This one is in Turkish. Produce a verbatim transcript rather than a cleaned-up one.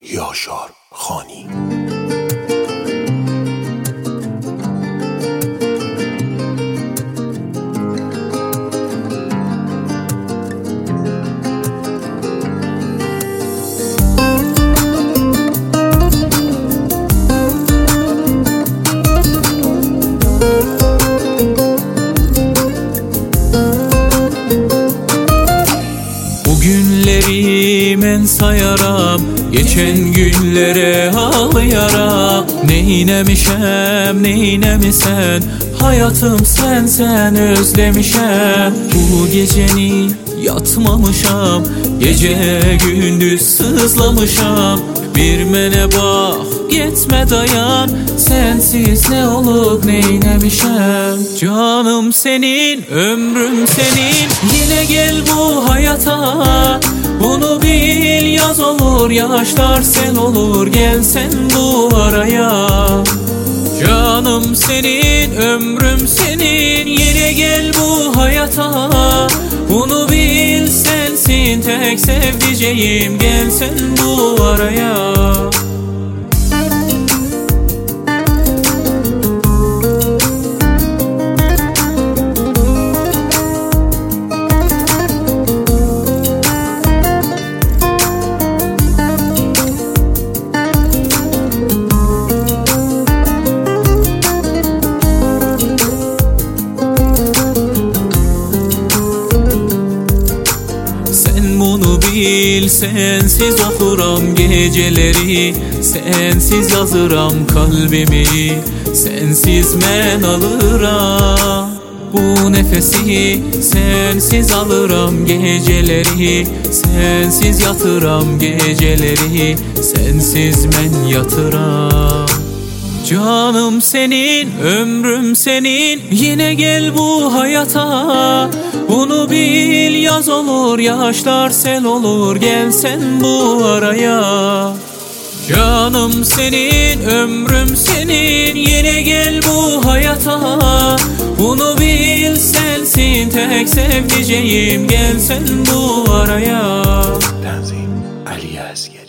Yaşar Xani. Günleri men sayaram, geçen günlere ağlayaram. Neynemişem, neynemisen, hayatım sen sen özlemişem. Bu geceni yatmamışam, gece gündüz sızlamışam. Bir mene bak, gitme dayan, sensiz ne olup neynemişem. Canım senin, ömrüm senin, yine gel bu hayata. Bunu bil, yaz olur, yaşlar sel olur, gel sen bu araya. Canım senin, ömrüm senin, yine gel bu hayata. Bunu bil, sensin tek sevdiceğim, gel sen bu araya. Bunu bil, sensiz okuram geceleri, sensiz yazıram kalbimi, sensiz men alıram. Bu nefesi sensiz alırım geceleri, sensiz yatıram geceleri, sensiz men yatıram. Canım senin, ömrüm senin, yine gel bu hayata. Bunu bil, yaz olur, yaşlar sel olur, gel sen bu araya. Canım senin, ömrüm senin, yine gel bu hayata. Bunu bil, sensin tek sevdiceğim, gel sen bu araya. Tanzim Ali Yazgi.